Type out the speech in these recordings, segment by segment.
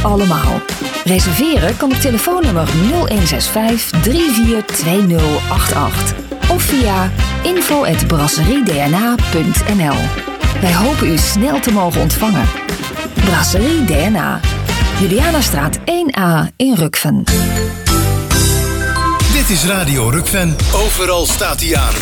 allemaal. Reserveren kan op telefoonnummer 0165 342088 of via info@brasseriedna.nl. Wij hopen u snel te mogen ontvangen. Brasserie DNA. Julianastraat 1A in Rukven. Dit is Radio Rukven. Overal staat hij aan.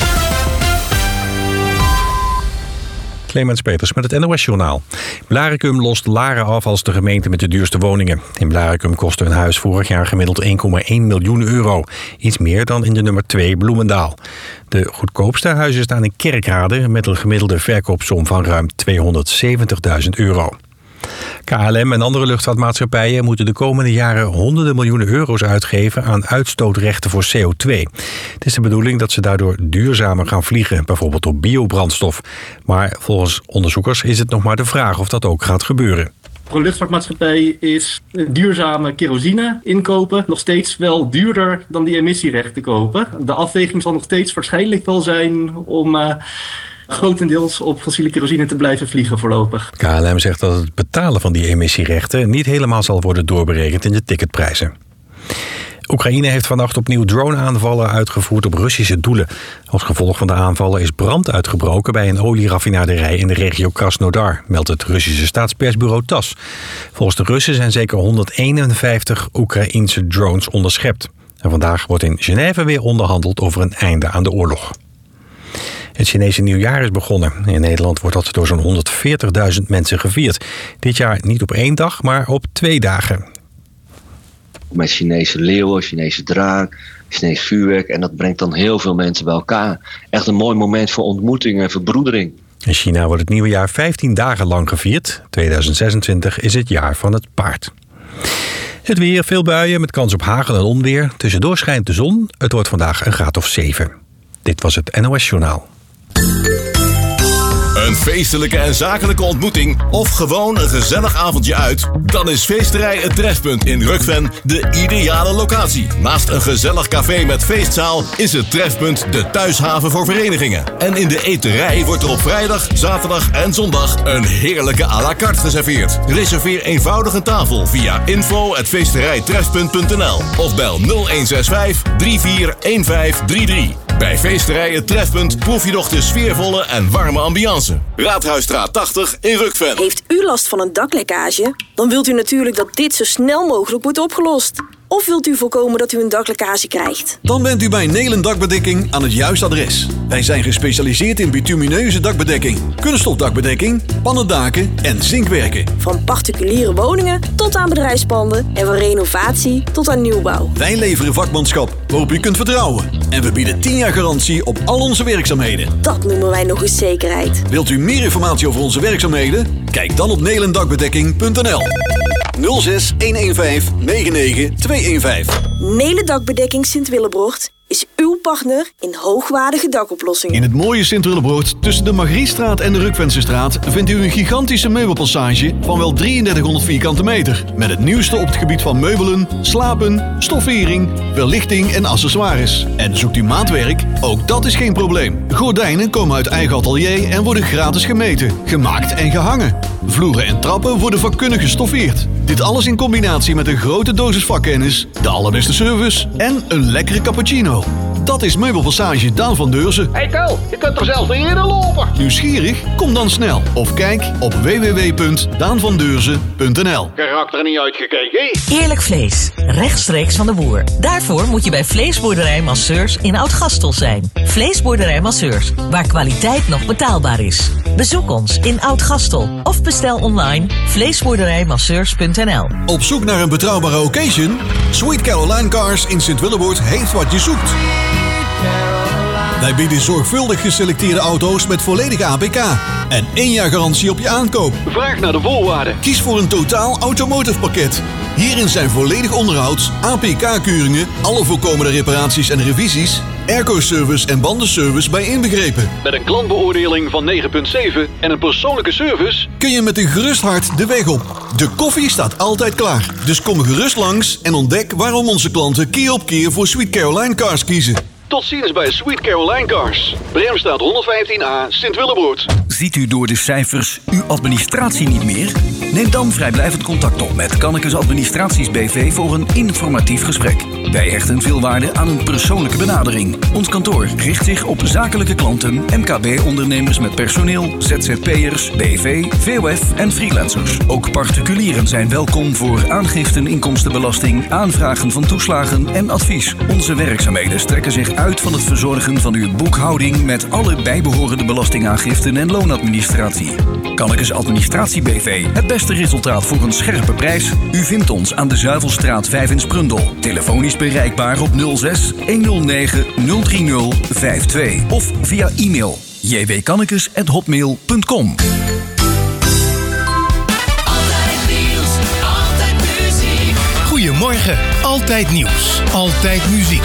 Clemens Peters met het NOS-journaal. Blaricum lost Laren af als de gemeente met de duurste woningen. In Blaricum kostte een huis vorig jaar gemiddeld 1,1 miljoen euro. Iets meer dan in de nummer 2 Bloemendaal. De goedkoopste huizen staan in Kerkrade met een gemiddelde verkoopsom van ruim 270.000 euro. KLM en andere luchtvaartmaatschappijen moeten de komende jaren honderden miljoenen euro's uitgeven aan uitstootrechten voor CO2. Het is de bedoeling dat ze daardoor duurzamer gaan vliegen, bijvoorbeeld op biobrandstof. Maar volgens onderzoekers is het nog maar de vraag of dat ook gaat gebeuren. Voor een luchtvaartmaatschappij is duurzame kerosine inkopen nog steeds wel duurder dan die emissierechten kopen. De afweging zal nog steeds waarschijnlijk wel zijn om grotendeels op fossiele kerosine te blijven vliegen voorlopig. KLM zegt dat het betalen van die emissierechten niet helemaal zal worden doorberekend in de ticketprijzen. Oekraïne heeft vannacht opnieuw drone-aanvallen uitgevoerd op Russische doelen. Als gevolg van de aanvallen is brand uitgebroken bij een olieraffinaderij in de regio Krasnodar, meldt het Russische staatspersbureau TASS. Volgens de Russen zijn zeker 151 Oekraïense drones onderschept. En vandaag wordt in Genève weer onderhandeld over een einde aan de oorlog. Het Chinese nieuwjaar is begonnen. In Nederland wordt dat door zo'n 140.000 mensen gevierd. Dit jaar niet op 1 dag, maar op 2 dagen. Met Chinese leeuwen, Chinese draak, Chinees vuurwerk. En dat brengt dan heel veel mensen bij elkaar. Echt een mooi moment voor ontmoeting en verbroedering. In China wordt het nieuwe jaar 15 dagen lang gevierd. 2026 is het jaar van het paard. Het weer, veel buien met kans op hagel en onweer. Tussendoor schijnt de zon. Het wordt vandaag een graad of 7. Dit was het NOS Journaal. Een feestelijke en zakelijke ontmoeting of gewoon een gezellig avondje uit? Dan is Feesterij Het Trefpunt in Rukven de ideale locatie. Naast een gezellig café met feestzaal is het Trefpunt de thuishaven voor verenigingen. En in de eterij wordt er op vrijdag, zaterdag en zondag een heerlijke à la carte geserveerd. Reserveer eenvoudig een tafel via info@feesterijtrefpunt.nl of bel 0165 341533. Bij Feesterij Het Trefpunt proef je nog de sfeervolle en warme ambiance. Raadhuisstraat 80 in Rukven. Heeft u last van een daklekkage? Dan wilt u natuurlijk dat dit zo snel mogelijk wordt opgelost. Of wilt u voorkomen dat u een daklekkage krijgt? Dan bent u bij Nelen Dakbedekking aan het juiste adres. Wij zijn gespecialiseerd in bitumineuze dakbedekking, kunststofdakbedekking, pannendaken en zinkwerken. Van particuliere woningen tot aan bedrijfspanden en van renovatie tot aan nieuwbouw. Wij leveren vakmanschap waarop u kunt vertrouwen. En we bieden 10 jaar garantie op al onze werkzaamheden. Dat noemen wij nog eens zekerheid. Wilt u meer informatie over onze werkzaamheden? Kijk dan op nelendakbedekking.nl 06 115 99 215. Nelen Dakbedekking Sint-Willebrocht is uw partner in hoogwaardige dakoplossingen. In het mooie Sint-Willebroort tussen de Margriestraat en de Rukvensestraat vindt u een gigantische meubelpassage van wel 3300 vierkante meter. Met het nieuwste op het gebied van meubelen, slapen, stoffering, verlichting en accessoires. En zoekt u maatwerk? Ook dat is geen probleem. Gordijnen komen uit eigen atelier en worden gratis gemeten, gemaakt en gehangen. Vloeren en trappen worden vakkundig gestoffeerd. Dit alles in combinatie met een grote dosis vakkennis, de allerbeste service en een lekkere cappuccino. Dat is Meubelpassage Daan van Deurzen. Hey Ko, je kunt er zelfs niet in lopen. Nieuwsgierig? Kom dan snel. Of kijk op www.daanvandeurzen.nl. Karakter niet uitgekeken. Eerlijk vlees, rechtstreeks van de boer. Daarvoor moet je bij Vleesboerderij Masseurs in Oud-Gastel zijn. Vleesboerderij Masseurs, waar kwaliteit nog betaalbaar is. Bezoek ons in Oud-Gastel of bestel online vleesboerderijmasseurs.nl. Op zoek naar een betrouwbare occasion? Sweet Caroline Cars in Sint-Willebroort heeft wat je zoekt. Wij bieden zorgvuldig geselecteerde auto's met volledige APK en 1 jaar garantie op je aankoop. Vraag naar de voorwaarden. Kies voor een totaal automotive pakket. Hierin zijn volledig onderhoud, APK-keuringen, alle voorkomende reparaties en revisies, airco-service en bandenservice bij inbegrepen. Met een klantbeoordeling van 9,7 en een persoonlijke service kun je met een gerust hart de weg op. De koffie staat altijd klaar. Dus kom gerust langs en ontdek waarom onze klanten keer op keer voor Sweet Caroline Cars kiezen. Tot ziens bij Sweet Caroline Cars. Bremstraat 115A, Sint-Willebroort. Ziet u door de cijfers uw administratie niet meer? Neem dan vrijblijvend contact op met Kannekes Administraties BV voor een informatief gesprek. Wij hechten veel waarde aan een persoonlijke benadering. Ons kantoor richt zich op zakelijke klanten, MKB-ondernemers met personeel, ZZP'ers, BV, VOF en freelancers. Ook particulieren zijn welkom voor aangiften inkomstenbelasting, aanvragen van toeslagen en advies. Onze werkzaamheden strekken zich uit van het verzorgen van uw boekhouding met alle bijbehorende belastingaangiften en loonadministratie. Kannekes Administratie BV. Het beste resultaat voor een scherpe prijs? U vindt ons aan de Zuivelstraat 5 in Sprundel. Telefonisch bereikbaar op 06 109 030 52 of via e-mail jwkannekes@hotmail.com. Goedemorgen, altijd nieuws, altijd muziek.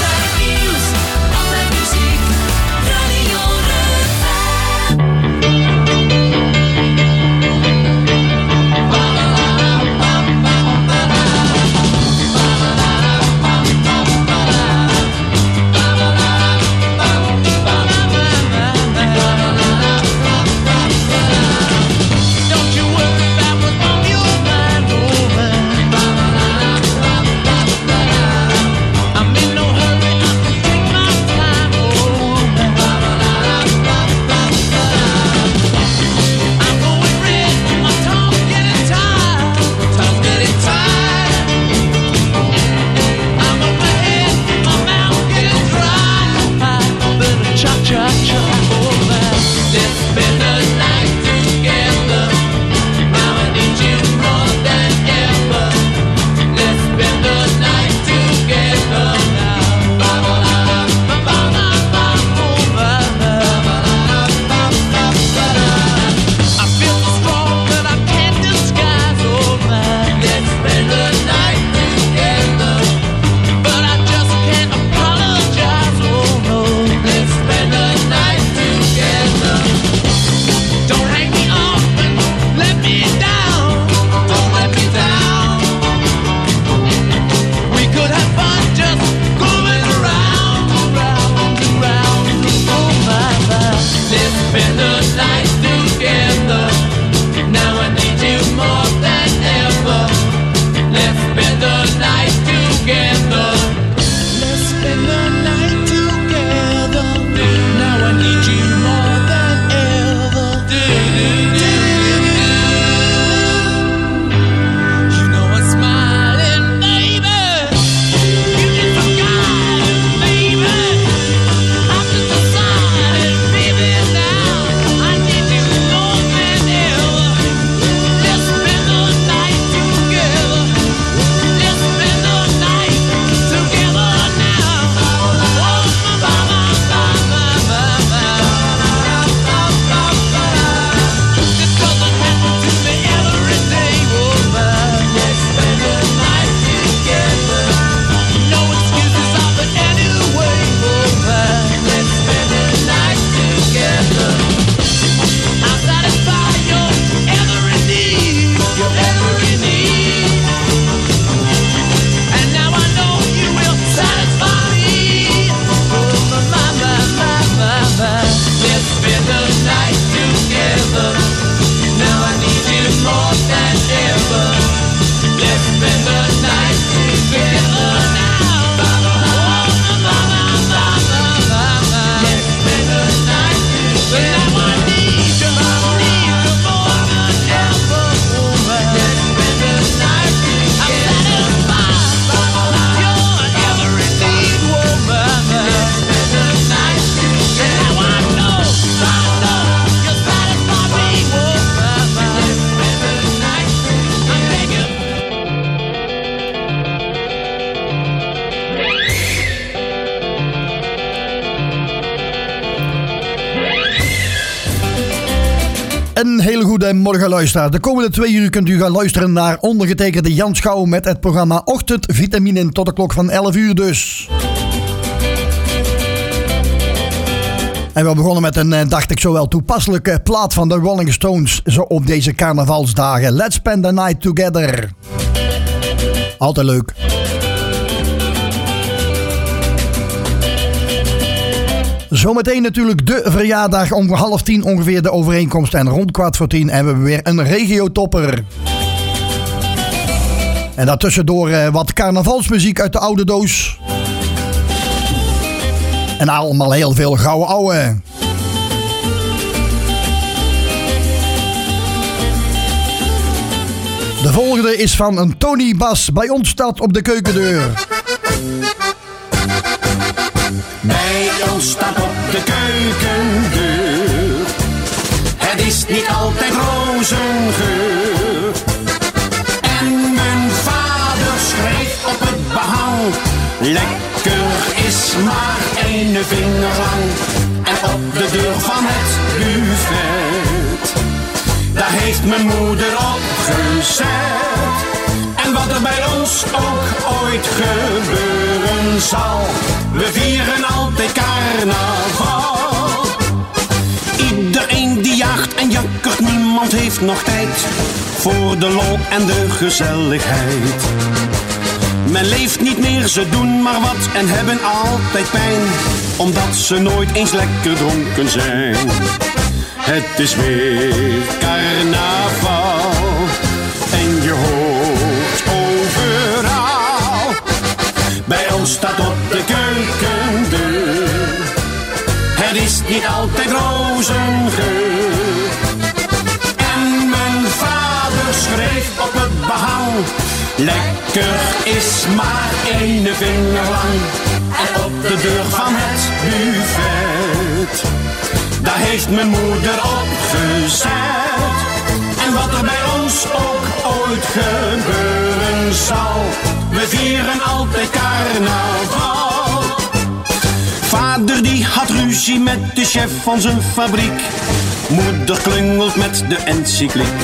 Een hele goede morgen luisteraar. De komende 2 uur kunt u gaan luisteren naar ondergetekende Jan Schouw met het programma Ochtendvitamine tot de klok van 11 uur dus. En we begonnen met een, dacht ik, zowel toepasselijke plaat van de Rolling Stones zo op deze carnavalsdagen. Let's spend the night together. Altijd leuk. Zometeen natuurlijk de verjaardag om 9:30 ongeveer de overeenkomst. En rond 9:15 hebben we weer een regiotopper. En daartussendoor wat carnavalsmuziek uit de oude doos. En allemaal heel veel gouden ouwe. De volgende is van een Tony Bas. Bij ons staat op de keukendeur. Bij ons staat op de keukendeur. Het is niet altijd rozengeur. En mijn vader schreef op het behang. Lekker is maar 1 vinger lang. En op de deur van het buffet, daar heeft mijn moeder op gezet. En wat er bij ons ook ooit gebeuren zal, we vieren altijd carnaval. Iedereen die jaagt en jakkert, niemand heeft nog tijd voor de lol en de gezelligheid. Men leeft niet meer, ze doen maar wat en hebben altijd pijn, omdat ze nooit eens lekker dronken zijn. Het is weer carnaval en je hoort overal. Bij ons staat op de keukendeur. Het is niet altijd rozengeur. En mijn vader schreef op het behang. Lekker is maar 1 vinger lang. En op de deur van het buffet, daar heeft mijn moeder op gezet. En wat er bij ons ook ooit gebeuren zal, we vieren altijd carnaval. Vader die had ruzie met de chef van zijn fabriek. Moeder klungelt met de encycliek.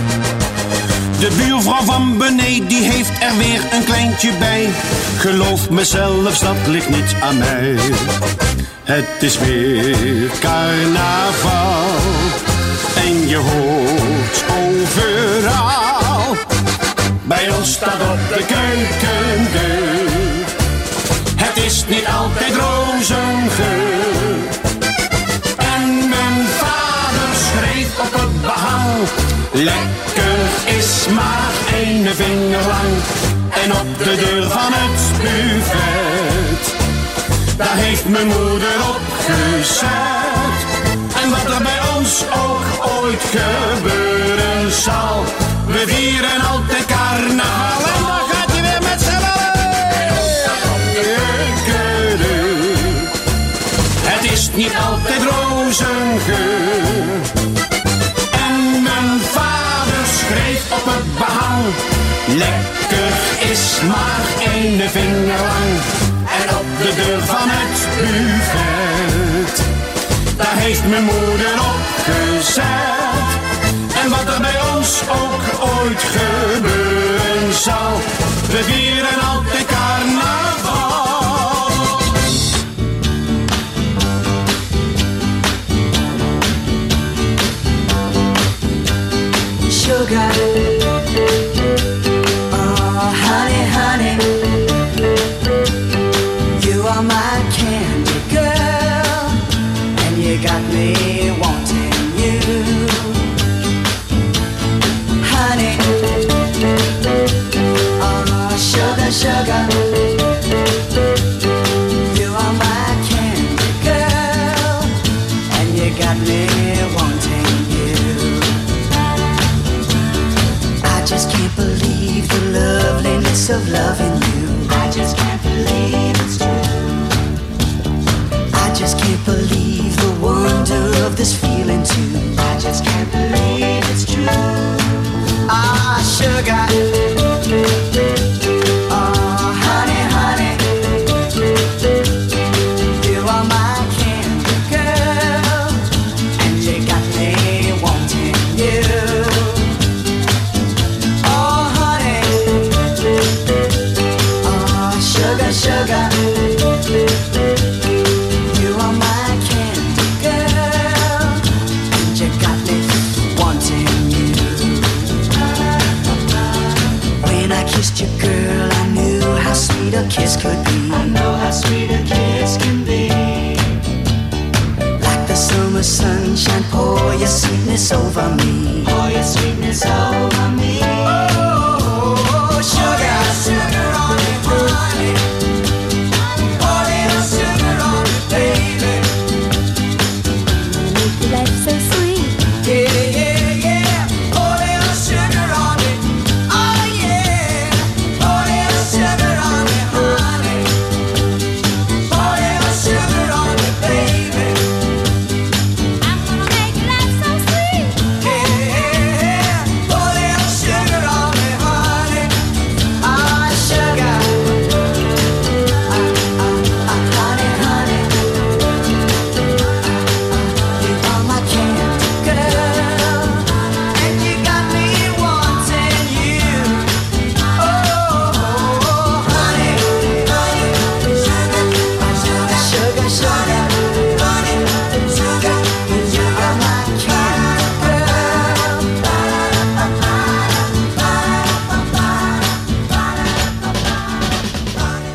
De buurvrouw van beneden die heeft er weer een kleintje bij. Geloof me zelfs, dat ligt niet aan mij. Het is weer carnaval en je hoort overal. Bij ons staat op de keukendeur. Het is niet altijd rozengeur. En mijn vader schreef op het behang. Lekker is maar 1 vinger lang. En op de deur van het buffet, daar heeft mijn moeder op gezet. En wat er bij ons ook ooit gebeuren zal, we vieren altijd carnaval. En dan gaat je weer met z'n allen. Het is niet altijd rozengeur. En mijn vader schreef op het behang. Lekker is maar 1 vinger lang. En op de deur van het buffet, daar heeft mijn moeder op gezet. En wat er bij ons ook ooit gebeuren zal, we vieren altijd carnaval. Sugar, oh honey, honey, you are my candy girl, and you got me wanting you. Honey, oh sugar, sugar, you are my candy girl, and you got me wanting you. I just can't believe the loveliness of loving you. I just can't believe it's true. I just can't believe the wonder of this feeling too. I just can't believe it's true. Ah, sugar, oh honey, honey, you are my candy girl, and you got me wanting you. Oh honey, oh sugar, sugar, you are my candy girl, and you got me wanting you. When I kissed you, girl, I knew how sweet a kiss could be. I know how sweet a kiss can be.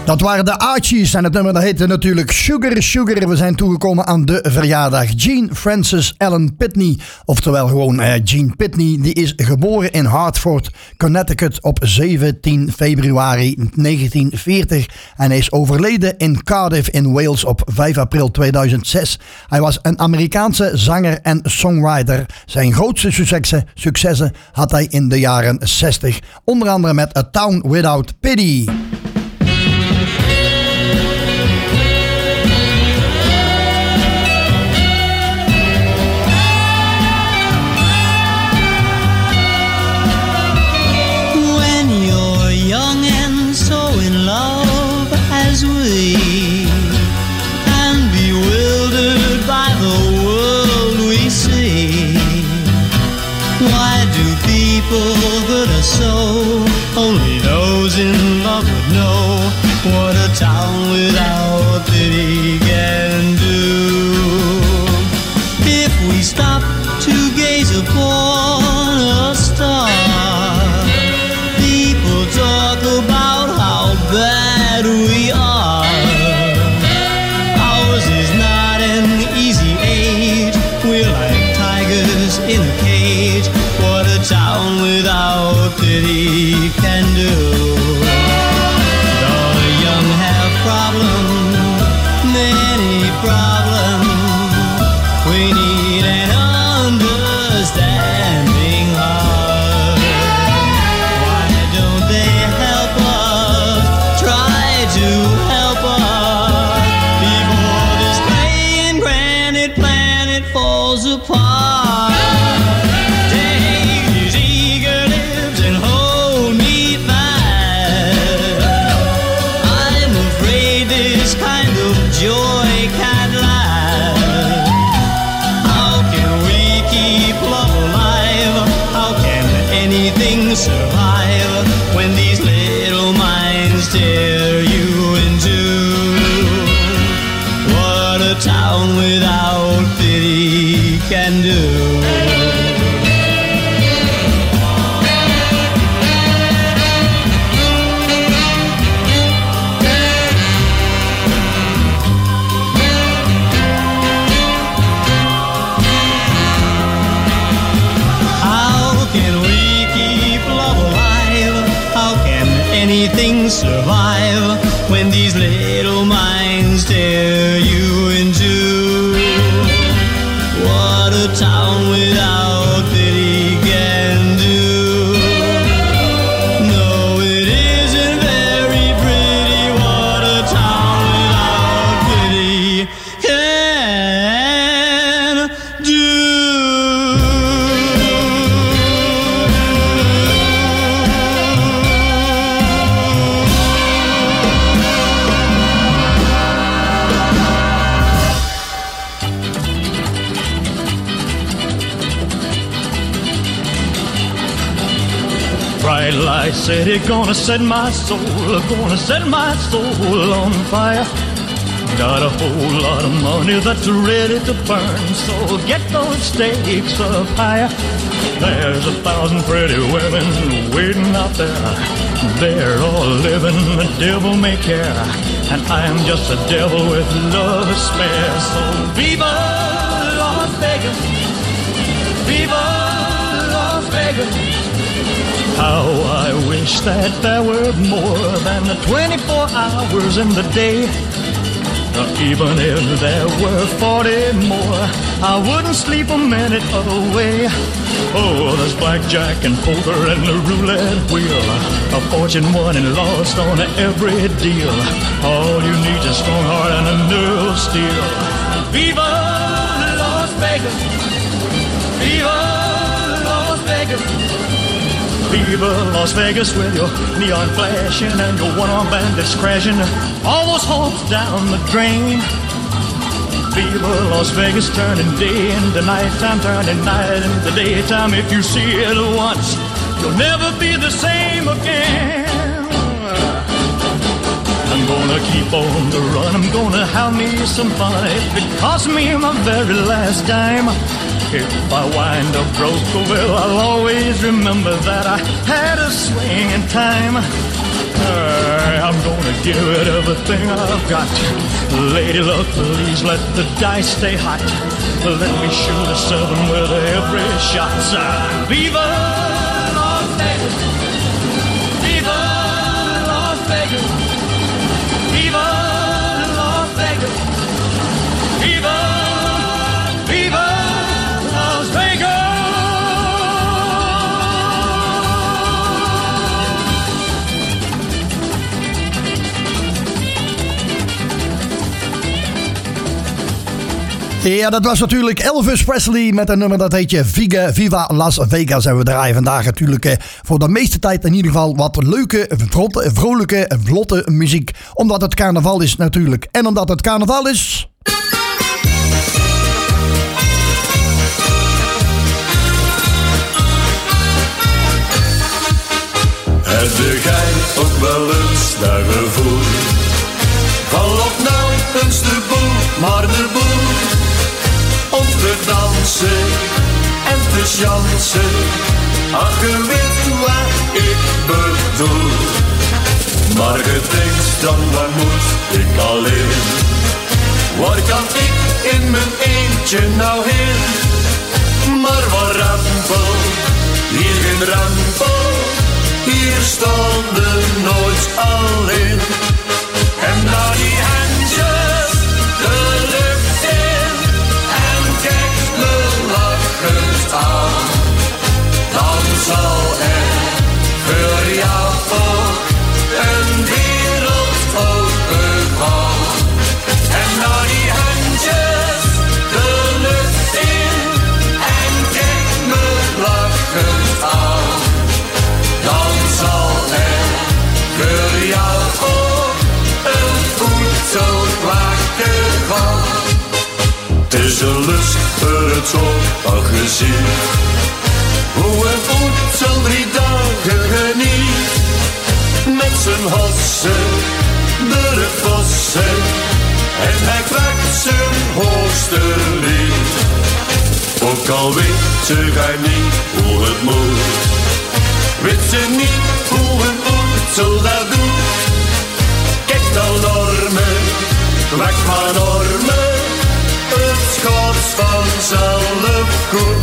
Dat waren de Archies en het nummer dat heette natuurlijk Sugar Sugar. We zijn toegekomen aan de verjaardag. Jean Frances Ellen Pitney, oftewel gewoon Jean Pitney, die is geboren in Hartford, Connecticut op 17 februari 1940 en is overleden in Cardiff in Wales op 5 april 2006. Hij was een Amerikaanse zanger en songwriter. Zijn grootste successen had hij in de jaren 60, onder andere met A Town Without Pity. So only those in love would know what a town without pity can do. If we stop to gaze upon a star, people talk about how bad we are. Ours is not an easy age, we're like tigers in a cage. What a town without pity can do. Though the young have problems, many problems, we need an understanding heart. Why don't they help us, try to help us, before this playing granite planet falls apart? Survive when these little minds tear you in two. What a town without pity can do. Anything survive when these little minds tear you in two? What a town without pity can do. No, it isn't very pretty. What a town without pity can do. Bright light city, gonna set my soul on fire. Got a whole lot of money that's ready to burn, so get those stakes up higher. There's 1,000 pretty women waiting out there. They're all living the devil may care, and I'm just a devil with love to spare. So viva Las Vegas, viva Las Vegas. How I wish that there were more than the 24 hours in the day. Even if there were 40 more, I wouldn't sleep a minute away. Oh, there's blackjack and poker and the roulette wheel, a fortune won and lost on every deal. All you need is a strong heart and a nerve of steel. Viva Las Vegas, viva Las Vegas. Viva Las Vegas with your neon flashing and your one-armed bandits crashing all those hopes down the drain. Viva Las Vegas, turning day into nighttime, turning night into daytime. If you see it once, you'll never be the same again. I'm gonna keep on the run, I'm gonna have me some fun. If it costs me my very last dime, if I wind up broke, well, I'll always remember that I had a swing in time. I'm gonna gonna give it everything I've got. Lady luck, please let the dice stay hot. Let me shoot a 7 with every shot. Viva Las Vegas! Viva Las Vegas! Viva Las Vegas! Viva, viva Las Vegas! Ja, dat was natuurlijk Elvis Presley met een nummer dat heet je Viva Las Vegas. En we draaien vandaag natuurlijk voor de meeste tijd in ieder geval wat leuke, vrolijke, vlotte muziek. Omdat het carnaval is natuurlijk. En omdat het carnaval is... Heb jij ook wel eens dat gevoel? Val op nou eens de boel, maar de boel. Om te dansen en te chansen. Ach, je weet wat ik bedoel. Maar je denkt dan, waar moet ik alleen? Waar kan ik in mijn eentje nou heen? Maar waar rampel, hier geen rampel. Hier stonden nooit alleen. En nou die handjes de lucht in. En kijk me lachend aan. Dan zal er voor jou ook een wereld opengaan. En nou die handjes de lucht in. En kijk me lachend aan. Dan zal er voor jou ook een voedselplaatje gaan. Het is een lust voor het zondag gezien. Hoe een voedsel 3 dagen geniet. Met zijn hossen, door het bossen. En hij krijgt zijn hoogste lied. Ook al weet hij niet hoe het moet. Weet ze niet hoe een voedsel dat doet? Kijk dan normen, weg maar normen. Het gaat vanzelf goed.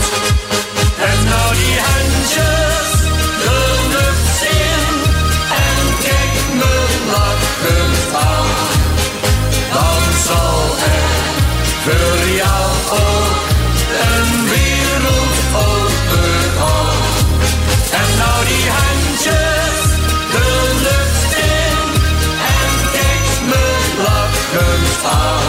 En nou die handjes de lucht in. En kijk me lachend aan. Dan zal er voor jou ook een wereld opengaan. En nou die handjes de lucht in. En kijk me lachend aan.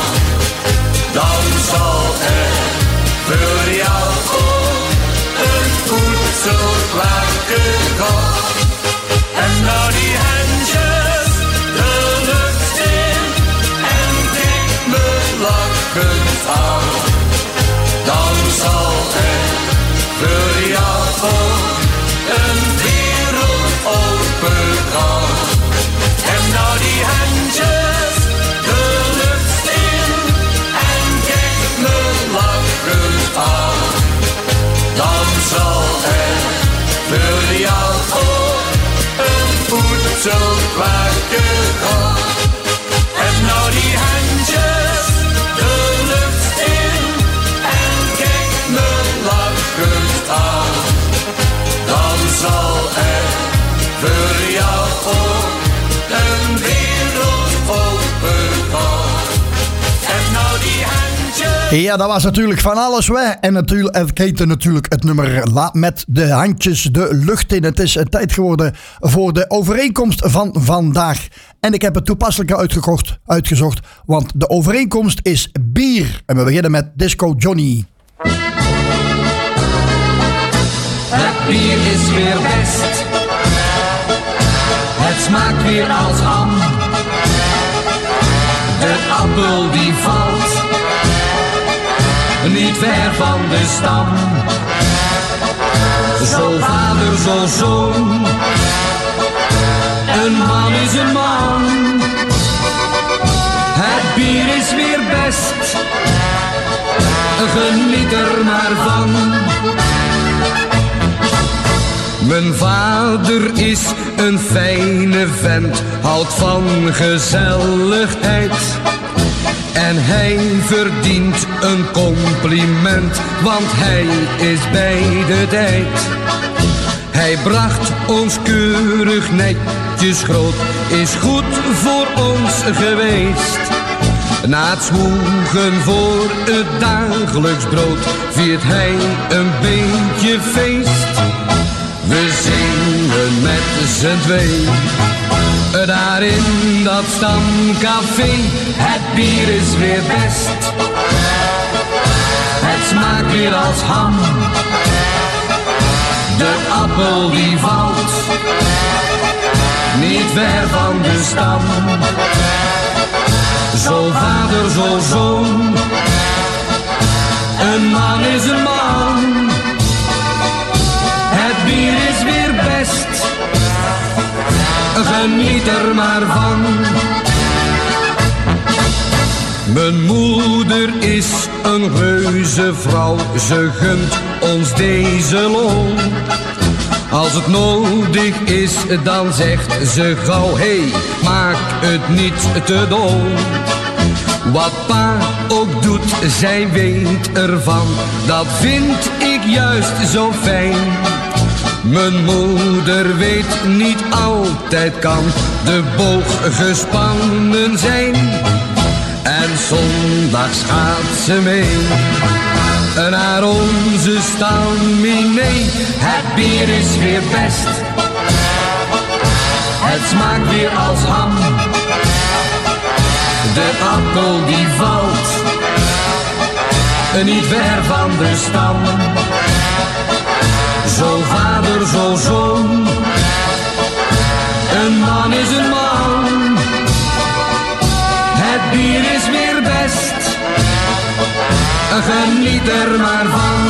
Dan zal er voor jou ook een voedselplaatje gaan. En nou die handjes de lucht in. En kijk me lachend aan. Dan zal er voor jou ook een wereld opengaan. En nou die handjes de lucht in. En kijk me lachend aan. Dan zal er voor jou ook een voedselplaatje gaan. En nou die handjes de lucht in. En kijk me lachend aan. Dan zal er voor jou ook een wereld opengaan. En nou die handjes. Ja, dat was natuurlijk van alles weg. En natuurlijk, het heette natuurlijk het nummer Laat met de handjes de lucht in. Het is een tijd geworden voor de overeenkomst van vandaag. En ik heb het toepasselijke uitgezocht, want de overeenkomst is bier. En we beginnen met Disco Johnny. Het bier is weer best. Het smaakt weer als ham. De appel die valt niet ver van de stam. Zo vader, zo zoon. Een man is een man. Het bier is weer best. Geniet er maar van. Mijn vader is een fijne vent, houdt van gezelligheid. En hij verdient een compliment, want hij is bij de tijd. Hij bracht ons keurig netjes groot, is goed voor ons geweest. Na het zwoegen voor het dagelijks brood viert hij een beetje feest. We zingen met z'n twee, daar in dat stamcafé. Het bier is weer best, het smaakt weer als ham. De appel die valt niet ver van de stam. Zo vader, zo zoon, een man is een man. Het bier is weer best, geniet er maar van. Mijn moeder is een reuze vrouw, ze gunt ons deze lol. Als het nodig is, dan zegt ze gauw, hey, maak het niet te dol. Wat pa ook doet, zij weet ervan, dat vind ik juist zo fijn. Mijn moeder weet niet altijd kan de boog gespannen zijn. En zondags gaat ze mee naar onze stamminee. Het bier is weer best, het smaakt weer als ham. De appel die valt niet ver van de stam. Zo vader, zo zoon, een man is een man. Het bier is weer best, geniet er maar van.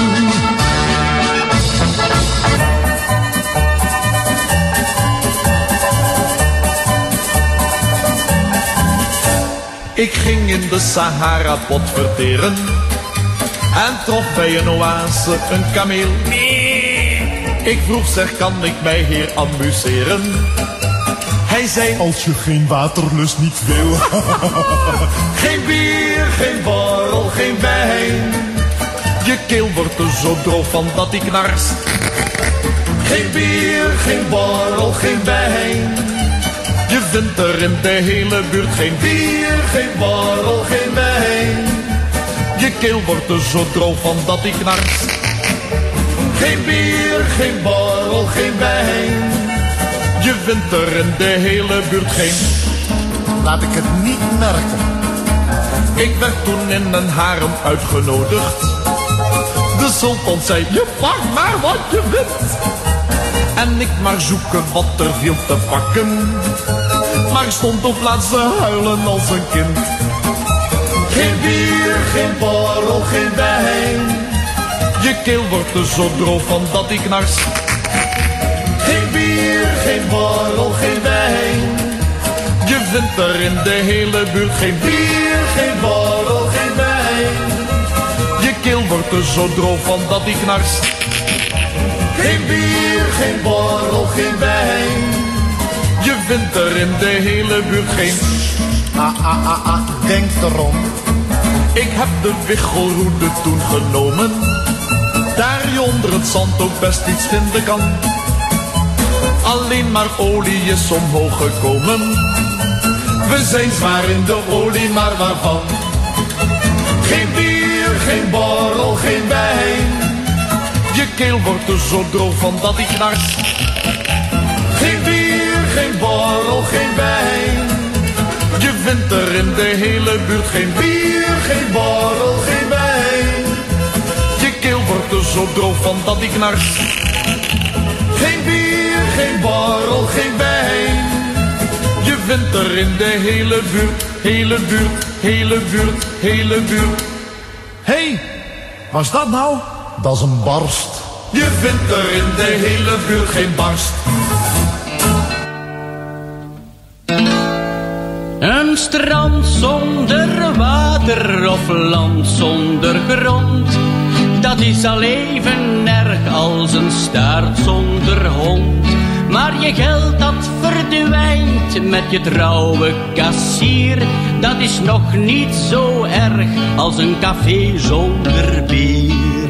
Ik ging in de Sahara pot verteren en trof bij een oase een kameel. Ik vroeg, zeg, kan ik mij hier amuseren? Hij zei, als je geen waterlust niet wil. Geen bier, geen borrel, geen wijn. Je keel wordt er zo droog van dat ik knarst. Geen bier, geen borrel, geen wijn. Je vindt er in de hele buurt geen bier, geen borrel, geen wijn. Je keel wordt er zo droog van dat ik knarst. Geen bier, geen borrel, geen wijn. Je vindt er in de hele buurt geen. Laat ik het niet merken. Ik werd toen in een harem uitgenodigd. De sultan zei, je mag maar wat je wilt. En ik maar zoeken wat er viel te pakken. Maar stond op plaatsen huilen als een kind. Geen bier, geen borrel, geen wijn. Je keel wordt er zo droog van dat ik knarst. Geen bier, geen borrel, geen wijn. Je vindt er in de hele buurt geen bier, geen borrel, geen wijn. Je keel wordt er zo droog van dat ik knarst. Geen bier, geen borrel, geen wijn. Je vindt er in de hele buurt geen. Denk erom. Ik heb de wichelroede toen genomen. Daar je onder het zand ook best iets vinden kan. Alleen maar olie is omhoog gekomen. We zijn zwaar in de olie, maar waarvan? Geen bier, geen borrel, geen wijn. Je keel wordt er zo droog van dat ik knarst. Geen bier, geen borrel, geen wijn. Je vindt er in de hele buurt geen bier, geen borrel, geen wijn. Je keel wordt er zo droog van dat ik knarst. Geen bier, geen borrel, geen wijn. Je vindt er in de hele buurt, hele buurt, hele buurt, hele buurt. Hé, wat is dat nou? Dat is een barst. Je vindt er in de hele buurt geen barst. Een strand zonder water of land zonder grond. dat is al even erg als een staart zonder hond. Maar je geld dat verdwijnt met je trouwe kassier, dat is nog niet zo erg als een café zonder bier.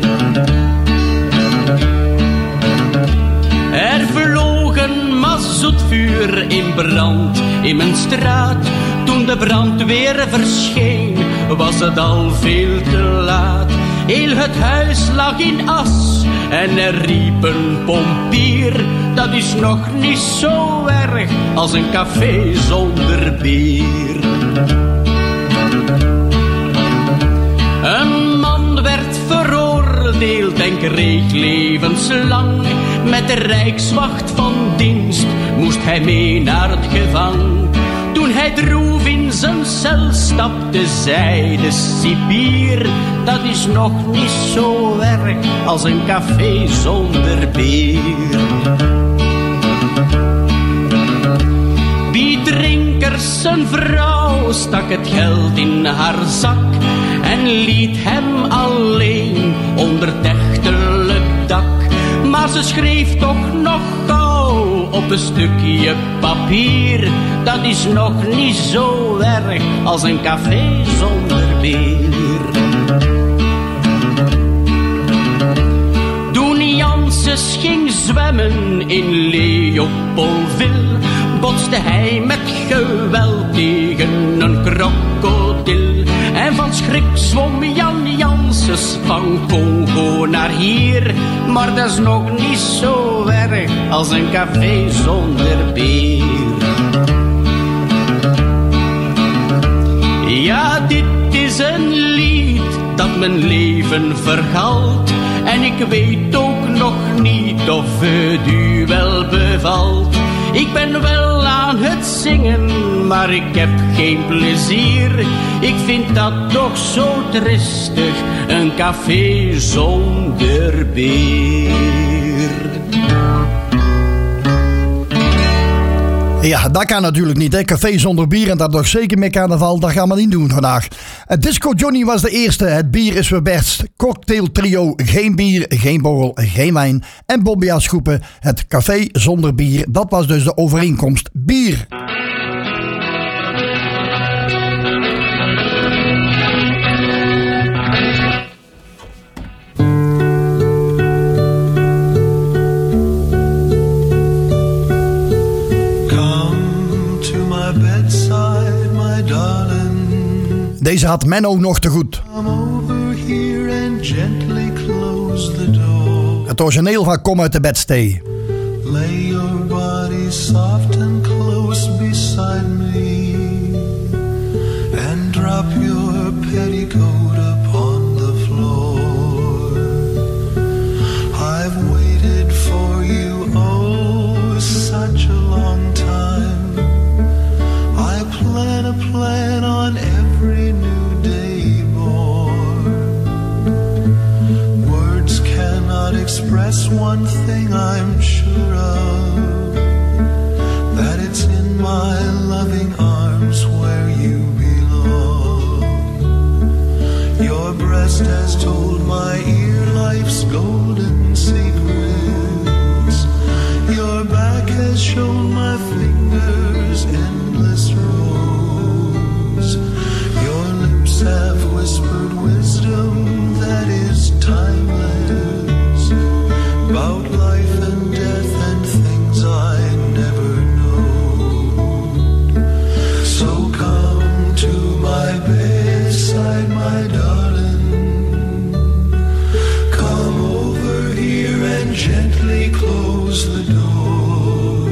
Er vloog een mazoetvuur in brand in mijn straat. Toen de brandweer verscheen, was het al veel te laat. Heel het huis lag in as en er riep een pompier. Dat is nog niet zo erg als een café zonder bier. Een man werd veroordeeld en kreeg levenslang. Met de Rijkswacht van dienst moest hij mee naar het gevang. Toen hij droef in zijn cel stapte, zei de cipier. Dat is nog niet zo erg als een café zonder bier. Bierdrinkers, zijn vrouw stak het geld in haar zak en liet hem alleen onder het echtelijk dak. Maar ze schreef toch nog gauw op een stukje papier. Dat is nog niet zo erg als een café zonder bier. Toen Janssens ging zwemmen in Leopoldville, botste hij met geweld tegen een krokodil. En van schrik zwom Jan Janssens van Congo naar hier. Maar dat is nog niet zo erg als een café zonder bier. Ja, dit is een lied dat mijn leven vergalt. En ik weet ook nog niet of het u wel bevalt. Ik ben wel aan het zingen, maar ik heb geen plezier. Ik vind dat toch zo tristig, een café zonder bier. Ja, dat kan natuurlijk niet, hè. Café zonder bier en dat nog zeker met carnaval, dat gaan we niet doen vandaag. Disco Johnny was de eerste, het bier is weer best. Cocktail trio, geen bier, geen borrel, geen wijn. En Bobbejaars groepen, het café zonder bier. Dat was dus de overeenkomst bier. Deze had Menno nog te goed. Het origineel van Kom uit de bed, stay. Lay your body soft and close beside me, and drop your petticoat upon the floor. I've waited for you, oh, such a long time. I plan a plan on every new day born. Words cannot express one thing I'm sure of, that it's in my loving arms where you belong. Your breast has told my ear life's golden secrets. Your back has shown my fingers endless roads. Your lips have whispered wisdom that is timeless, about life and death and things I never know. So come to my bedside, my darling. Come over here and gently close the door.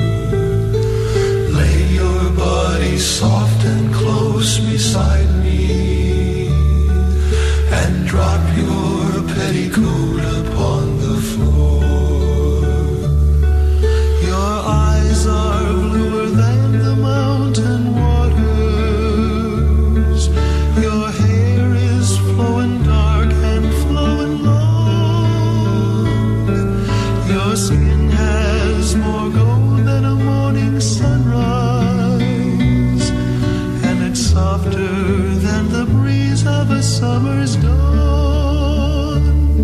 Lay your body soft and close beside me, and drop your petticoat upon the floor. Your eyes are bluer than the mountain waters. Your hair is flowing dark and flowing long. Your skin has more gold than a morning sunrise, and it's softer than the breeze of a summer's dawn.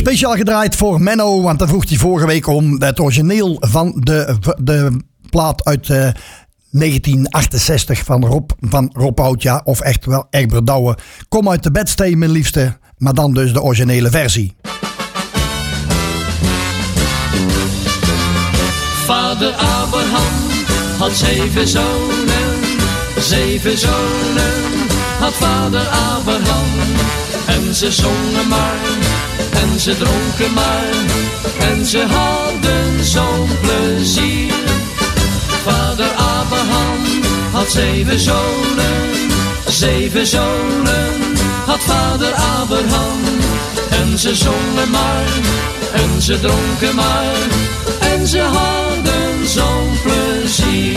Speciaal gedraaid voor Menno, want daar vroeg hij vorige week om het origineel van de plaat uit 1968 van Rob Houtja, of echt wel Egbert Douwe. Kom uit de bedstee, mijn liefste, maar dan dus de originele versie. Vader Abraham had 7 zonen, 7 zonen had vader Abraham. En ze zongen maar, en ze dronken maar, en ze hadden zo'n plezier. Vader Abraham had 7 zonen, 7 zonen had vader Abraham. En ze zongen maar, en ze dronken maar, en ze hadden zo'n plezier.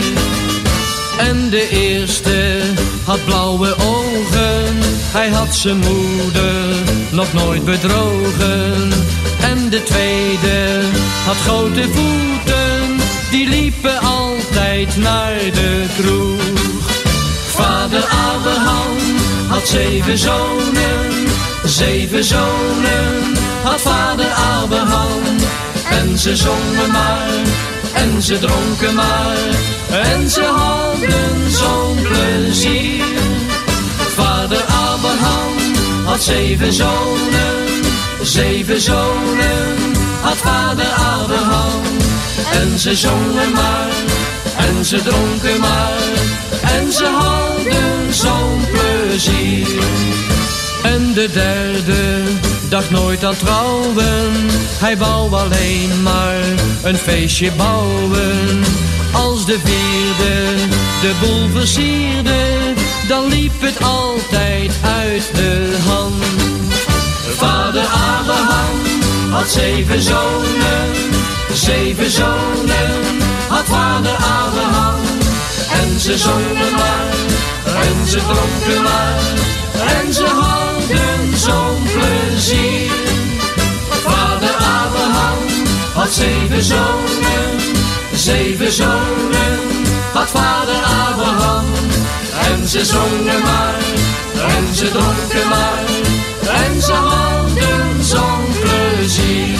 En de eerste had blauwe ogen, hij had zijn moeder nog nooit bedrogen. En de tweede had grote voeten, die liepen altijd naar de kroeg. Vader Abraham had 7 zonen, 7 zonen had vader Abraham. En ze zongen maar, en ze dronken maar, en ze hadden zo'n plezier. Vader Abraham had 7 zonen, 7 zonen had vader Abraham. En ze zongen maar, en ze dronken maar, en ze hadden zo'n plezier. En de derde dacht nooit aan trouwen, hij wou alleen maar een feestje bouwen. Als de vierde de boel versierde, dan liep het altijd uit de hand. Vader Abraham had 7 zonen, 7 zonen had vader Abraham. En ze zongen maar, en ze dronken maar, en ze hadden zo'n plezier. Vader Abraham had 7 zonen, 7 zonen had vader Abraham. En ze zongen maar, en ze dronken maar, en ze hadden zo'n plezier.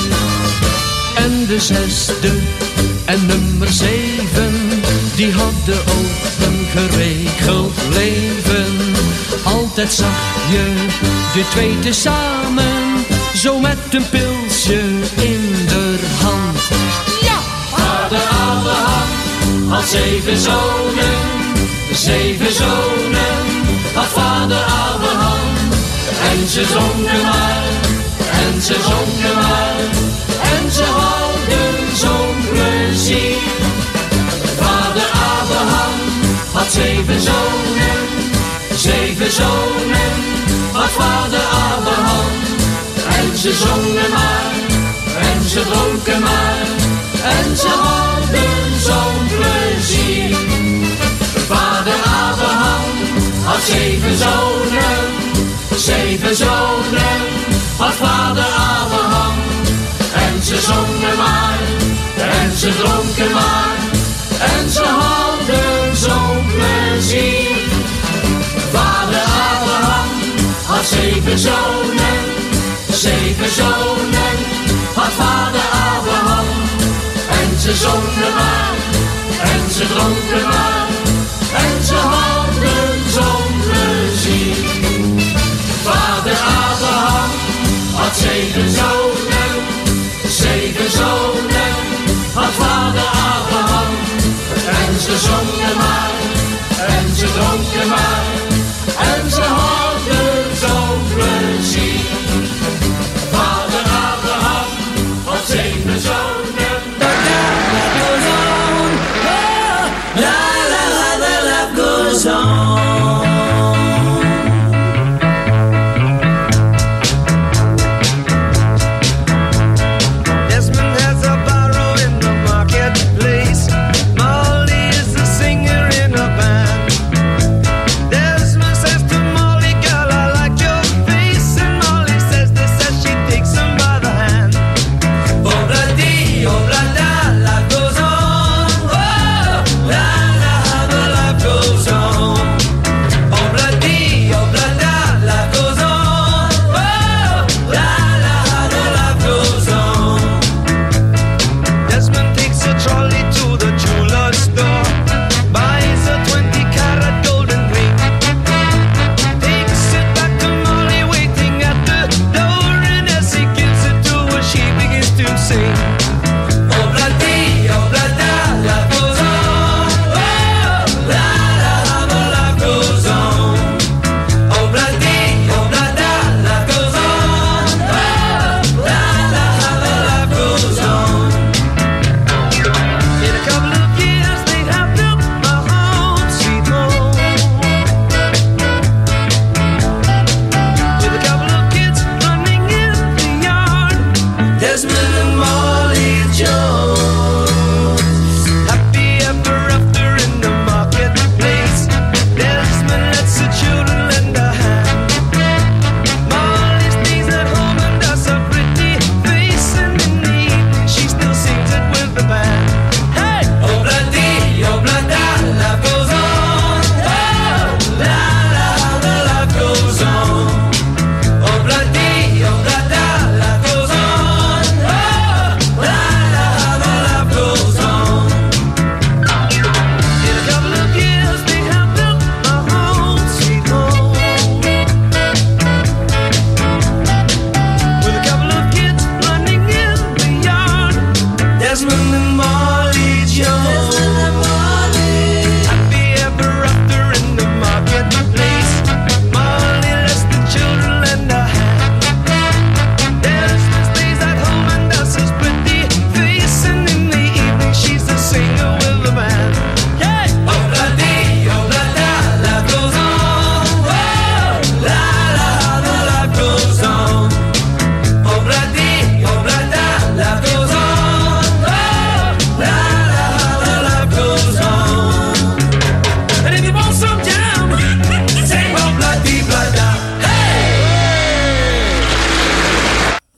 En de zesde en nummer 7, die hadden ook een geregeld leven. Altijd zag je de twee tezamen, zo met een pilsje in de hand. Ja! Vader Abraham had 7 zonen, 7 zonen had vader Abraham. En ze zongen maar, en ze zongen maar, en ze hadden zo'n plezier. Vader Abraham had 7 zonen, 7 zonen had vader Abraham. En ze zongen maar, en ze dronken maar, en ze hadden zo'n plezier. Vader Abraham had 7 zonen, 7 zonen had vader Abraham. En ze zongen maar, en ze dronken maar, en ze hadden zo'n plezier. Vader Abraham had 7 zonen, 7 zonen had vader Abraham. En ze zongen maar, en ze dronken maar, en ze hadden zo'n plezier. Vader Abraham had 7 zonen, 7 zonen had vader Abraham. En ze zongen maar, en ze dronken maar, en ze hadden zo'n plezier. Vader Abraham had 7 zonen. La la la, the life goes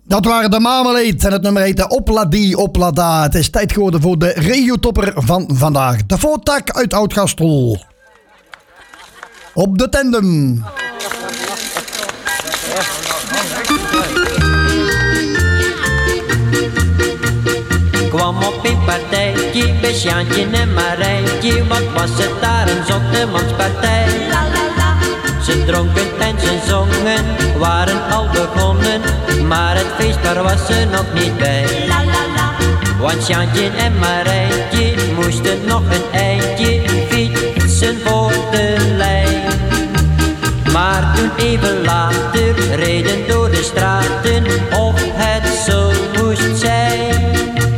Dat waren de Marmalade en het nummer heette Opladi Oplada. Het is tijd geworden voor de regiotopper van vandaag. De Voortak uit Oud-Gastel. Op de tandem. Kwam op een partijtje bij Sjaantje en Marijntje. Wat was het daar een zottemanspartij. Ze dronken en ze zongen, waren al begonnen, maar het feest daar was ze nog niet bij. Want Sjaantje en Marijntje moesten nog een eindje fietsen voor de lijn. Maar toen even later reden door de straten of het zo moest zijn.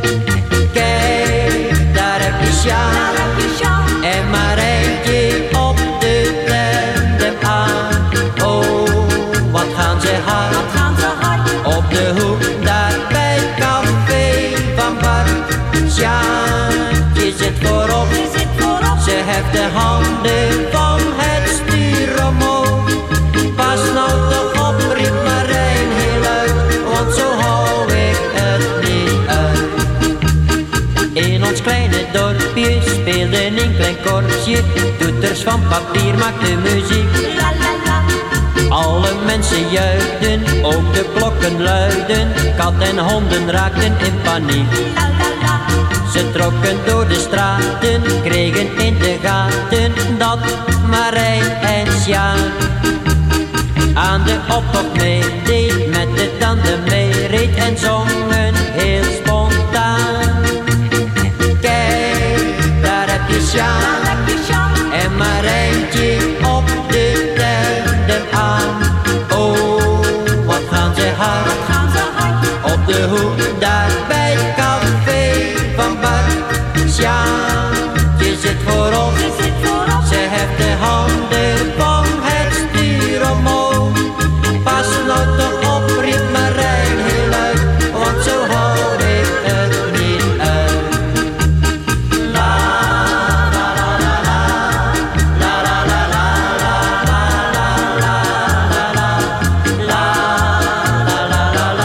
Kijk, daar heb je Sjaan en Marijntje op de tandem aan. Oh, wat gaan ze hard, op de hoek daar bij het café van Bart. Sjaantje zit voorop, ze heft de handen van het stuur omhoog. Pas nou toch op, riep Marijn heel luid, want zo hou ik het niet uit. In ons kleine dorpje speelde een klein korpsje, toeters van papier maakten muziek. Alle mensen juichten, ook de klokken luidden, kat en honden raakten in paniek. Ze trokken door de straten, kregen in de gaten dat Marijn en Sjaan aan de optocht meedeed, met de tanden meereed en zongen heel spontaan. Kijk, daar heb je Sjaan en Marijntje op de tandem aan. Oh, wat gaan ze hard, op de hoek daar bij het café van Bart. Sjaantje zit voorop, ze heft de handen van het stuur omhoog. Pas nou toch op, riep Marijn heel luid, want zo hou ik het niet uit. La la la la la la la la la la la la la la la la la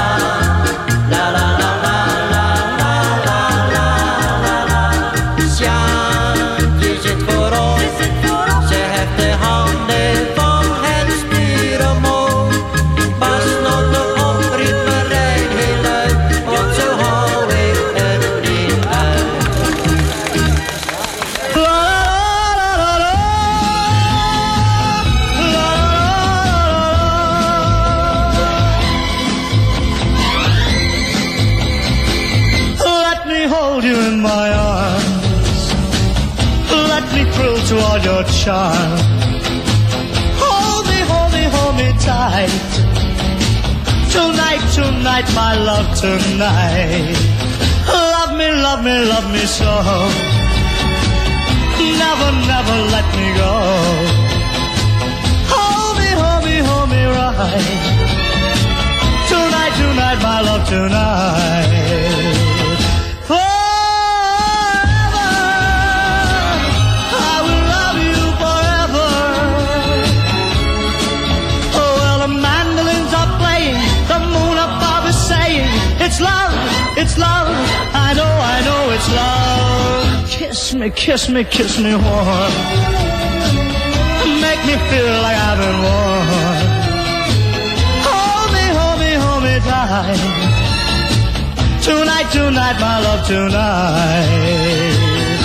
la. Sjaantje zit voorop, ze heft de handen van het stuur omhoog. Pas nou toch op, riep Marijn heel luid, want zo hou ik het niet uit. Let me hold you in my arms. Let me thrill to all your charm. Hold me, hold me, hold me tight. Tonight, tonight, my love, tonight. Love me, love me, love me so. Never, never let me go. Hold me, hold me, hold me right. Tonight, tonight, my love, tonight. Forever, I will love you forever. Oh, well, the mandolins are playing, the moon above is saying, it's love, it's love. I know it's love. Kiss me, kiss me, kiss me warm. Make me feel like I've been warm. Hold me, hold me, hold me tight. Tonight, tonight, my love, tonight.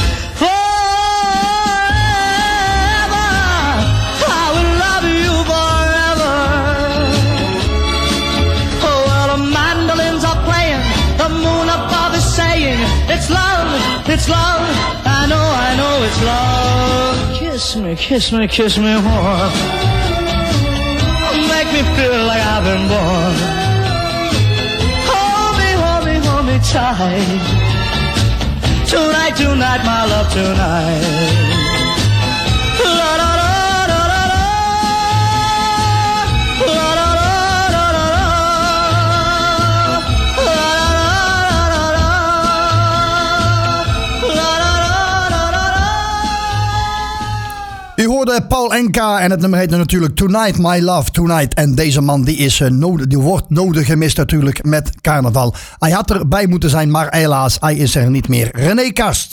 Forever, I will love you forever. Oh, well, the mandolins are playing, the moon above is saying, it's love, it's love. I know it's love. Kiss me, kiss me, kiss me warm. Make me feel like I've been born. Hold me tight. Tonight, tonight, my love, tonight. La la la la la la. La la la la la la. La la la la la. La la la la la la. U hoorde Paul Enka en het nummer heet natuurlijk Tonight My Love Tonight. En deze man die wordt nodig gemist natuurlijk met carnaval. Hij had erbij moeten zijn, maar helaas, hij is er niet meer. René Kast.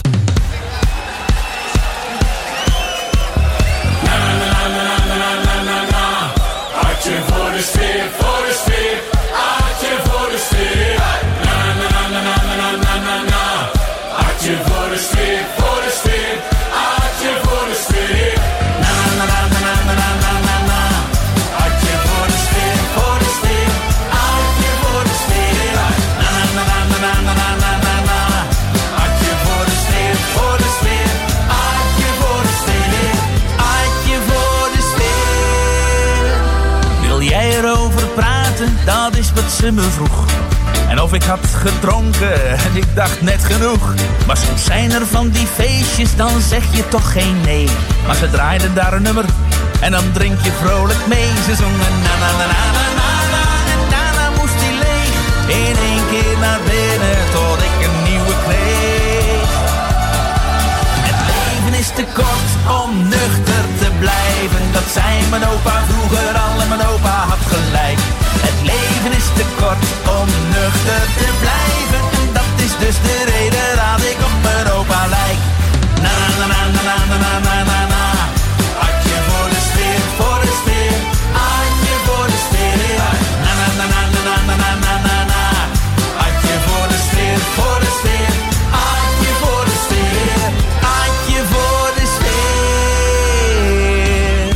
Hartje voor de sfeer, voor de sfeer. Hartje voor de sfeer. Na na na na na na na na na. Hartje voor de sfeer, voor de sfeer. Hartje voor de sfeer. Na na na na na na na na na. Hartje voor de sfeer, voor de sfeer. Hartje voor de sfeer. Na na na na na na na na na na. Hartje voor de sfeer, voor de sfeer. Hartje voor de sfeer. Hartje voor de sfeer. Wil jij erover praten? Dat is wat ze me vroeg. En of ik had gedronken en ik dacht net genoeg. Maar soms zijn er van die feestjes, dan zeg je toch geen nee. Maar ze draaiden daar een nummer en dan drink je vrolijk mee. Ze zongen na na na na na na na. En daarna moest die leeg in één keer naar binnen tot ik een nieuwe kreeg. Het leven is te kort om nuchter te blijven. Dat zei mijn opa vroeger al en mijn opa had gelijk. Het leven is te kort om nuchter te blijven. En dat is dus de reden dat ik op mijn opa lijk. Na na na na na na na na na na. Hartje voor de sfeer, voor de sfeer. Hartje voor de sfeer. Na na na na na na na na na na. Hartje voor de sfeer, voor de sfeer. Hartje voor de sfeer. Hartje voor de sfeer.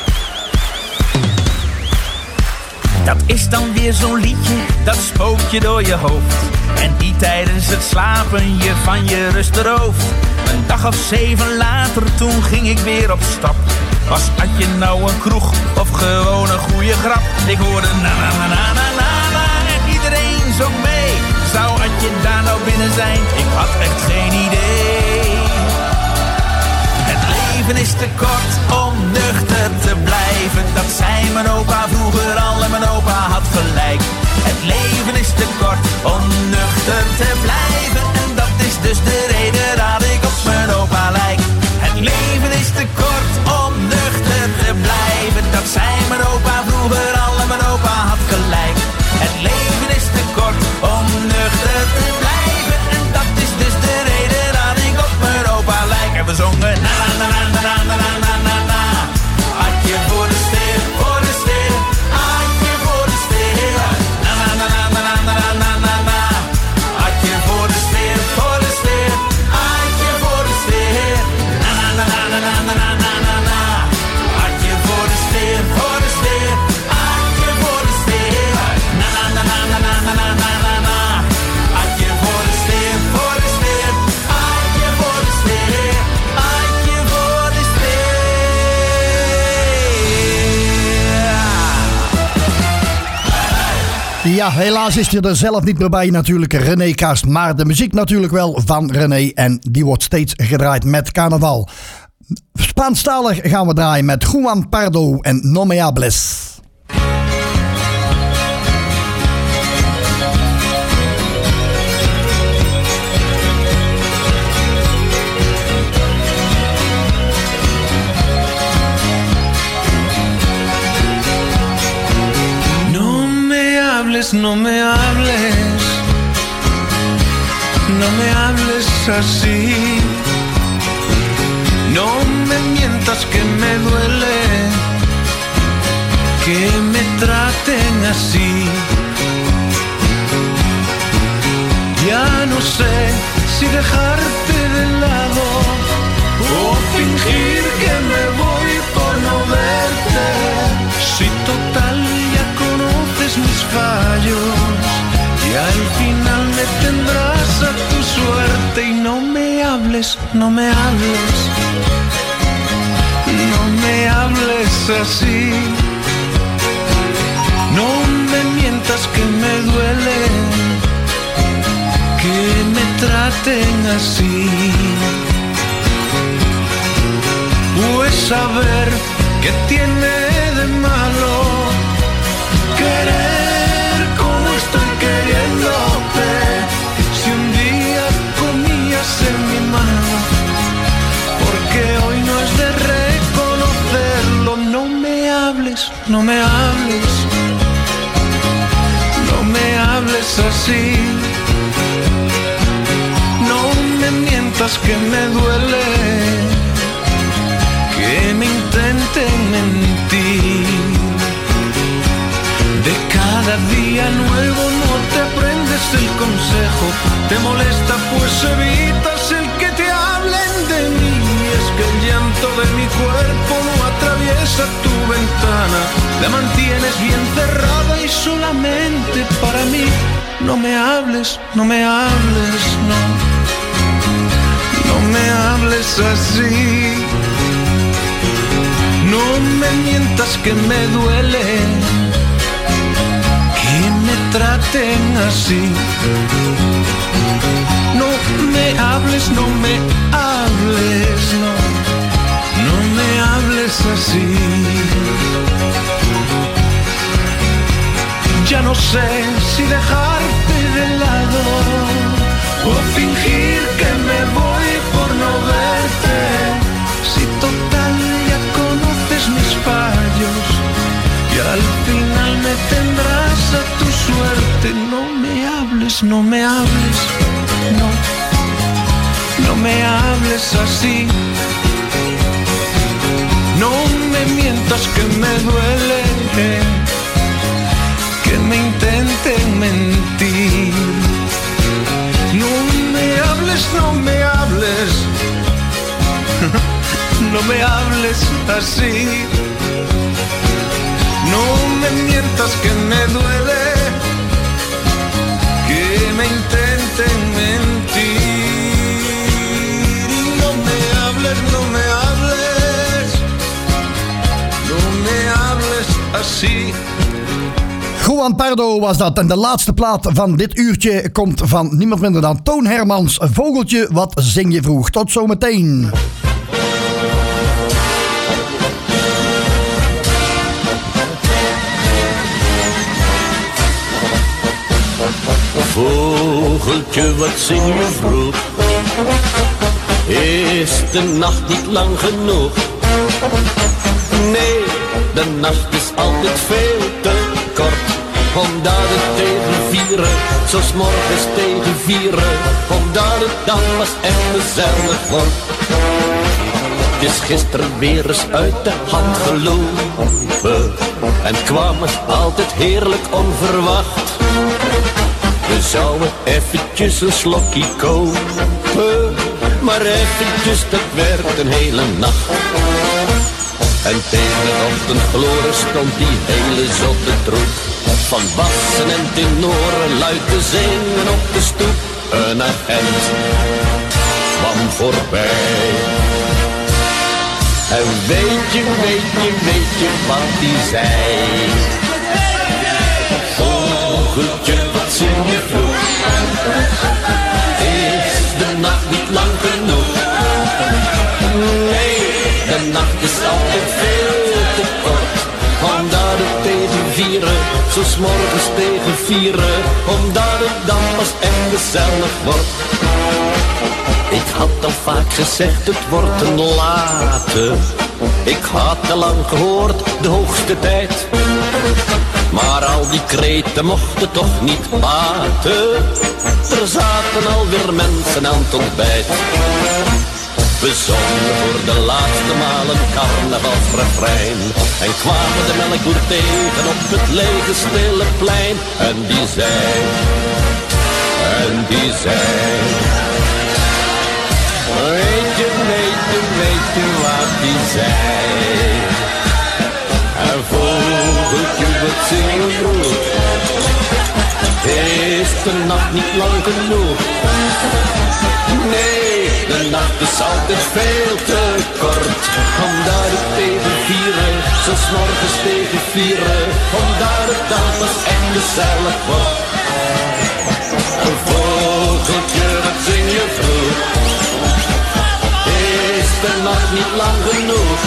Dat is dan weer zo'n liedje, dat spookt je door je hoofd. En die tijdens het slapen je van je rust berooft. Een dag of 7 later, toen ging ik weer op stap. Was Adje nou een kroeg of gewoon een goede grap? Ik hoorde na na na na na na na en iedereen zong mee. Zou Adje daar nou binnen zijn? Ik had echt geen idee. Het leven is te kort om nuchter te blijven. Dat zei mijn opa vroeger al en mijn opa had gelijk. Het leven is te kort om nuchter te blijven. En dat is dus de reden dat ik op mijn opa lijk. Het leven is te kort om nuchter te blijven. Dat zei mijn opa vroeger al en mijn opa had gelijk. Het leven is te kort om nuchter te blijven. En dat is dus de reden dat ik op mijn opa lijk. En we zongen na na na na na na na na na na. Hartje voor de sfeer, voor de sfeer. Hartje voor de sfeer. Na na na na na na na na na na. Hartje voor de sfeer, voor de sfeer. Hartje voor de sfeer. Na na na na na na na na na na. Hartje voor de sfeer, voor de sfeer. Hartje voor de sfeer. Na na na na na na na na na na. Hartje voor de sfeer, voor de sfeer. Hartje voor de sfeer. Hartje voor de sfeer. Ja, helaas is hij er zelf niet meer bij natuurlijk, René Kast. Maar de muziek natuurlijk wel van René en die wordt steeds gedraaid met carnaval. Spaanstalig gaan we draaien met Juan Pardo en No Me Hables. No me hables, no me hables así. No me mientas que me duele que me traten así. Ya no sé si dejarte de lado o fingir que me voy por no verte. Si total ya conoces mis fallos y al final me tendrás a tu suerte. Y no me hables, no me hables, no me hables así. No me mientas que me duele que me traten así. Pues saber qué tiene de malo querer como estoy queriéndote. Si un día comías en mi mano, porque hoy no es de reconocerlo. no me hables así. No me mientas que me duele, que me intenten mentir. De cada día nuevo no te aprendes el consejo, te molesta pues evitas el que te hablen de mí. Es que el llanto de mi cuerpo no atraviesa tu ventana, la mantienes bien cerrada y solamente para mí. No me hables, no me hables, no, no me hables así. No me mientas que me duele, que me traten así. No me hables, no me hables, no, no me hables así. Ya no sé si dejarte de lado o fingir que me voy por no verte. Si total ya conoces mis fallos y al final me tendrás a tu suerte. No me hables, no me hables, no, no me hables así. No me mientas que me duele, que me intenten mentir. No me hables, no me hables, no me hables así. No me mientas que me duele, que me intenten mentir. No me hables, no me hables, no me hables así. Juan Pardo was dat. En de laatste plaat van dit uurtje komt van niemand minder dan Toon Hermans. Vogeltje, wat zing je vroeg? Tot zometeen. Vogeltje, wat zing je vroeg? Is de nacht niet lang genoeg? Nee, de nacht is altijd veel te kort. Omdat het tegen vieren, zo 's morgens tegen vieren. Omdat het dan pas echt gezellig wordt. Het is gisteren weer eens uit de hand gelopen. En kwam het altijd heerlijk onverwacht. We zouden eventjes een slokje kopen, maar eventjes, dat werd een hele nacht. En tegen de ochtendgloren stond die hele zotte troep van bassen en tenoren luid te zingen op de stoep. Een agent kwam voorbij. En weet je wat die zei? Vogeltje, wat zing je vroeg? Is de nacht niet lang genoeg? Nee, de nacht is altijd veel te kort. Omdat het tegen vieren, zo 's morgens tegen vieren. Omdat het dan pas echt gezellig wordt. Ik had al vaak gezegd, het wordt een late. Ik had al lang gehoord, de hoogste tijd. Maar al die kreten mochten toch niet baten. Er zaten alweer mensen aan het ontbijt. We zongen voor de laatste maal een carnavalsrefrein. En kwamen de melkboer tegen op het lege stille plein. En die zei, weet je wat die zei? En vogeltje, wat zing je vroeg? Is de nacht niet lang genoeg? Nee, de nacht is altijd veel te kort. Omdat het tegen vieren, zo 's morgens tegen vieren. Omdat het dan pas echt gezellig wordt. Een vogeltje, wat zing je vroeg? Is de nacht niet lang genoeg?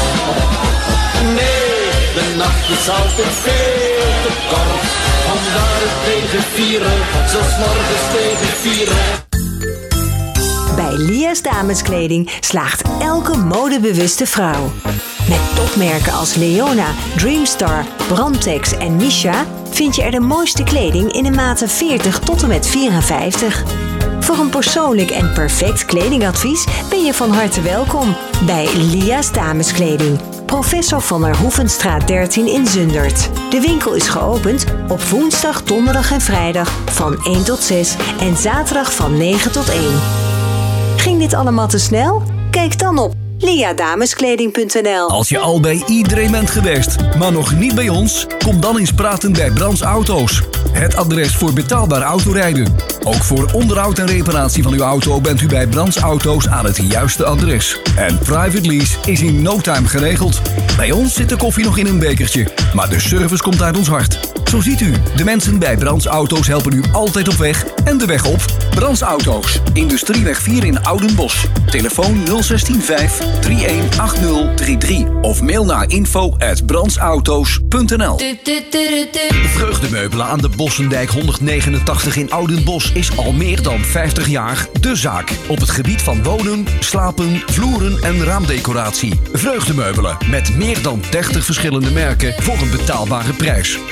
Nee, de nacht is altijd veel te kort. Omdat het tegen vieren, zo 's morgens tegen vieren. Bij Lia's Dameskleding slaagt elke modebewuste vrouw. Met topmerken als Leona, Dreamstar, Brantex en Misha vind je er de mooiste kleding in de maten 40 tot en met 54. Voor een persoonlijk en perfect kledingadvies ben je van harte welkom bij Lia's Dameskleding. Professor van der Hoevenstraat 13 in Zundert. De winkel is geopend op woensdag, donderdag en vrijdag van 1 tot 6 en zaterdag van 9 tot 1. Ging dit allemaal te snel? Kijk dan op liadameskleding.nl. Als je al bij iedereen bent geweest, maar nog niet bij ons, kom dan eens praten bij Brands Auto's. Het adres voor betaalbaar autorijden. Ook voor onderhoud en reparatie van uw auto bent u bij Brands Auto's aan het juiste adres. En private lease is in no time geregeld. Bij ons zit de koffie nog in een bekertje, maar de service komt uit ons hart. Zo ziet u, de mensen bij Brands Auto's helpen u altijd op weg en de weg op. Brands Auto's, Industrieweg 4 in Oudenbosch. Telefoon 016 318033 of mail naar info@brandsauto's.nl. Vreugdemeubelen aan de Bossendijk 189 in Oudenbosch is al meer dan 50 jaar de zaak. Op het gebied van wonen, slapen, vloeren en raamdecoratie. Vreugdemeubelen met meer dan 30 verschillende merken voor een betaalbare prijs.